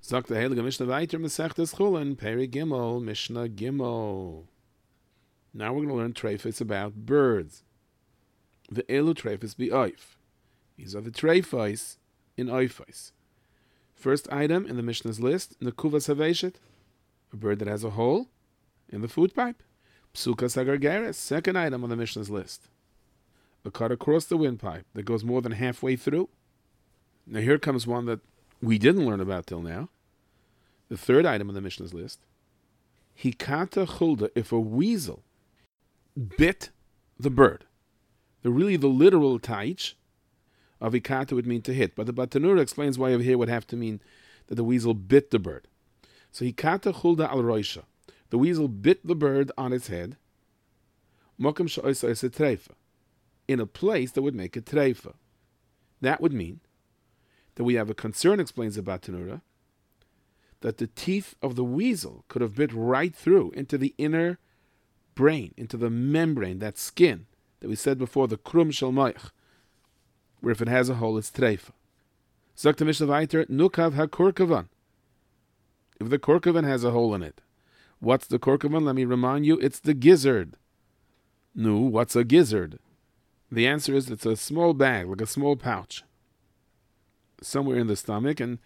Sagt der Heilige Mishnah weiter, Masechtes Chulin, Peri Gimel, Mishnah Gimel. Now we're going to learn treifas about birds. The elu treifas be oif. These are the treifas in oifas. First item in the Mishnah's list, Nekuvas Haveshet, a bird that has a hole in the food pipe. Psukas Hagargeres, second item on the Mishnah's list, a cut across the windpipe that goes more than halfway through. Now here comes one that we didn't learn about till now. The third item on the Mishnah's list, Hikata Chulda, if a weasel bit the bird. The literal taich of Hikata would mean to hit, but the Batanura explains why over here would have to mean that the weasel bit the bird. So Hikata Chulda al Roisha, the weasel bit the bird on its head, Mokum Sha'oisa is a treifa, in a place that would make a treifa. That would mean that we have a concern, explains the Batanura, that the teeth of the weasel could have bit right through into the inner brain, into the membrane, that skin that we said before, the krum shel moich, where if it has a hole, it's treifa. Sagt the Mishnah weiter, nukav ha-korkavan. If the korkavan has a hole in it, what's the korkavan? Let me remind you, it's the gizzard. No, what's a gizzard? The answer is it's a small bag, like a small pouch, somewhere in the stomach, and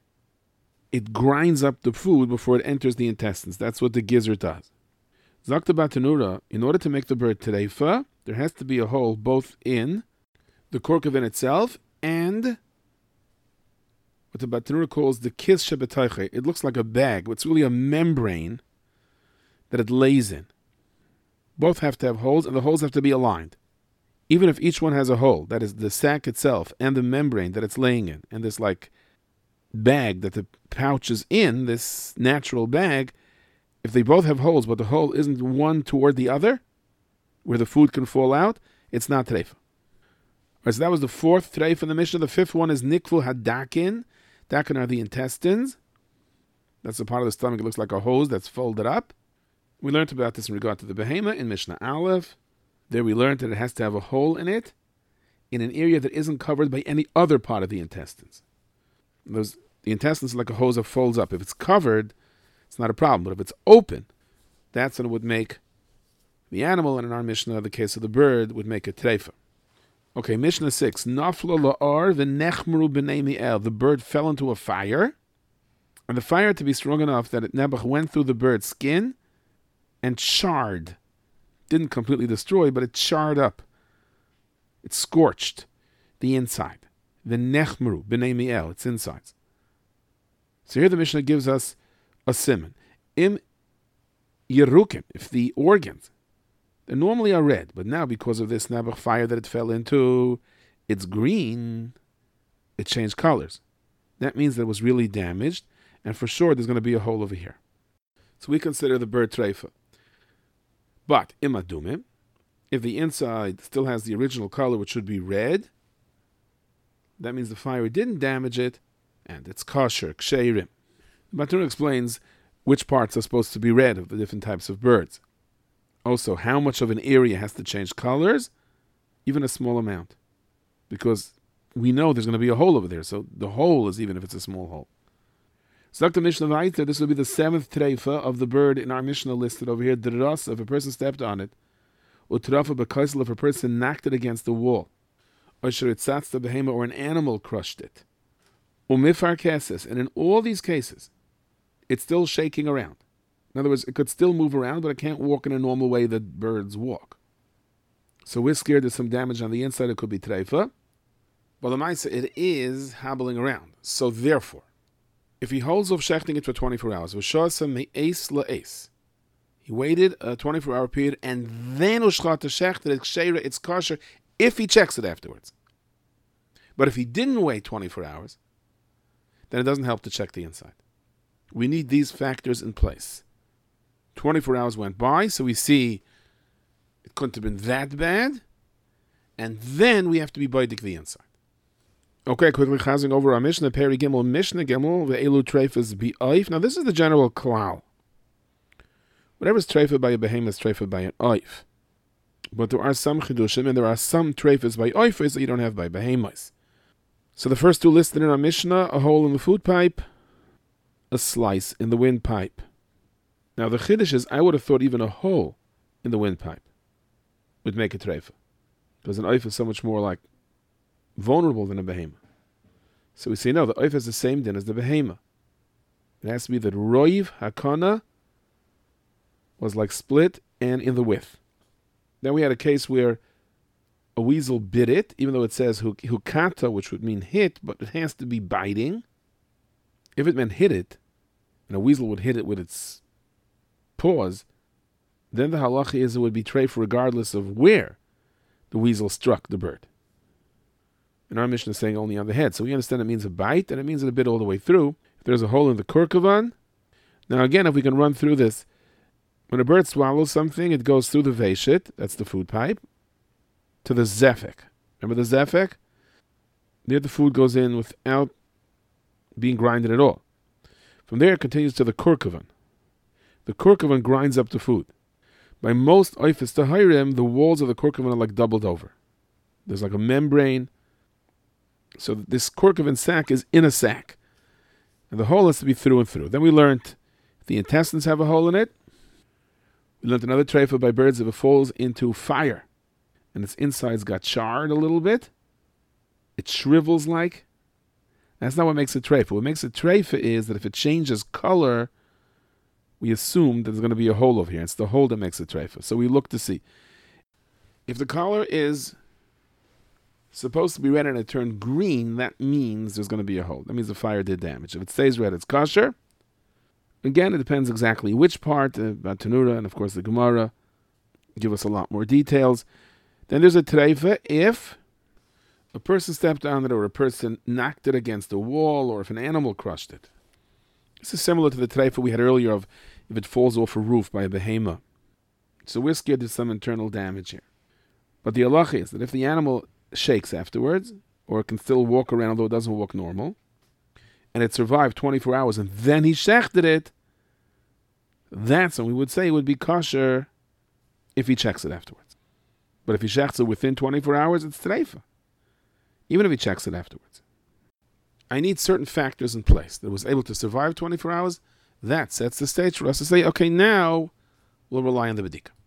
it grinds up the food before it enters the intestines. That's what the gizzard does. Zakta Batanura, in order to make the bird treifa, there has to be a hole both in the korkavan itself and what the Batanura calls the kis shebetayche. It looks like a bag, but it's really a membrane that it lays in. Both have to have holes, and the holes have to be aligned. Even if each one has a hole, that is the sac itself and the membrane that it's laying in, and this like bag that the pouch is in, this natural bag, if they both have holes, but the hole isn't one toward the other, where the food can fall out, it's not treifa. Right, so that was the fourth treifa in the Mishnah. The fifth one is nikvu hadakin. Dakin are the intestines. That's the part of the stomach. It looks like a hose that's folded up. We learned about this in regard to the behema in Mishnah Aleph. There we learned that it has to have a hole in it in an area that isn't covered by any other part of the intestines. The intestines are like a hose that folds up. If it's covered, it's not a problem. But if it's open, that's when it would make the animal, and in our Mishnah, the case of the bird, would make a treifa. Okay, Mishnah 6. Nafla la'ar v'nechmru b'nei mi'el. The bird fell into a fire, and the fire had to be strong enough that it nebuch went through the bird's skin and charred. Didn't completely destroy, but it charred up. It scorched the inside. The nechmru b'nei mi'el, its insides. So here the Mishnah gives us a siman. Im yerukim, if the organs, they normally are red, but now because of this nebuch fire that it fell into, it's green, it changed colors. That means that it was really damaged, and for sure there's going to be a hole over here. So we consider the bird treifa. But imadumim, if the inside still has the original color, which should be red, that means the fire didn't damage it, and it's kosher, ksheirim. Batur explains which parts are supposed to be red of the different types of birds. Also, how much of an area has to change colors? Even a small amount. Because we know there's going to be a hole over there, so the hole is even if it's a small hole. So Dr. Mishnah Vaita, this will be the seventh treifa of the bird in our Mishnah listed over here. Dras, if a person stepped on it. Utrafa b'kaisel, if a person knocked it against the wall. Osher itzatz the behema, or an animal crushed it. Umifar keses, and in all these cases, it's still shaking around. In other words, it could still move around, but it can't walk in a normal way that birds walk. So we're scared there's some damage on the inside. It could be treifa. But the Maisa, it is hobbling around. So therefore, if he holds off shechting it for 24 hours, he waited a 24-hour period, and then it's kosher if he checks it afterwards. But if he didn't wait 24 hours, then it doesn't help to check the inside. We need these factors in place. 24 hours went by, so we see it couldn't have been that bad, and then we have to be baidik the inside. Okay, quickly chazing over our Mishnah, Peri Gimel, Mishnah Gimel, ve'elu treifas bi'oif. Now this is the general klal. Whatever's treifa by a behemoth is treifa by an oif. But there are some chidushim, and there are some treifas by oifas that you don't have by behemoths. So the first two listed in our Mishnah, a hole in the food pipe, a slice in the windpipe. Now the chiddush is, I would have thought even a hole in the windpipe would make a treifa, because an oif is so much more like vulnerable than a behema. So we say no, the oif has the same din as the behema. It has to be that roiv hakana was like split and in the width. Then we had a case where a weasel bit it, even though it says hukata, which would mean hit, but it has to be biting. If it meant hit it, and a weasel would hit it with its paws, then the halacha is it would be treifa regardless of where the weasel struck the bird. And our Mishnah is saying only on the head. So we understand it means a bite, and it means it a bit all the way through. If there's a hole in the kurkavan, now again, if we can run through this, when a bird swallows something, it goes through the veshit, that's the food pipe, to the zefek. Remember the zefek? There the food goes in without being grinded at all. From there it continues to the kurkavan. The kurkavan grinds up the food. By most oifis tahirim, the walls of the kurkavan are like doubled over. There's like a membrane. So this kurkavan sack is in a sack. And the hole has to be through and through. Then we learned the intestines have a hole in it. We learned another treifa by birds if it falls into fire and its insides got charred a little bit, it shrivels like. That's not what makes a treifa. What makes a treifa is that if it changes color, we assume that there's going to be a hole over here. It's the hole that makes a treifa. So we look to see. If the color is supposed to be red and it turned green, that means there's going to be a hole. That means the fire did damage. If it stays red, it's kosher. Again, it depends exactly which part. About Tanura and, of course, the Gemara give us a lot more details. Then there's a treifa if a person stepped on it or a person knocked it against a wall or if an animal crushed it. This is similar to the treifa we had earlier of if it falls off a roof by a behema. So we're scared there's some internal damage here. But the halacha is that if the animal shakes afterwards, or it can still walk around although it doesn't walk normal, and it survived 24 hours and then he shechted it, that's when we would say it would be kosher if he checks it afterwards. But if he shechts it within 24 hours, it's treifa, even if he checks it afterwards. I need certain factors in place that was able to survive 24 hours. That sets the stage for us to say, okay, now we'll rely on the bedika.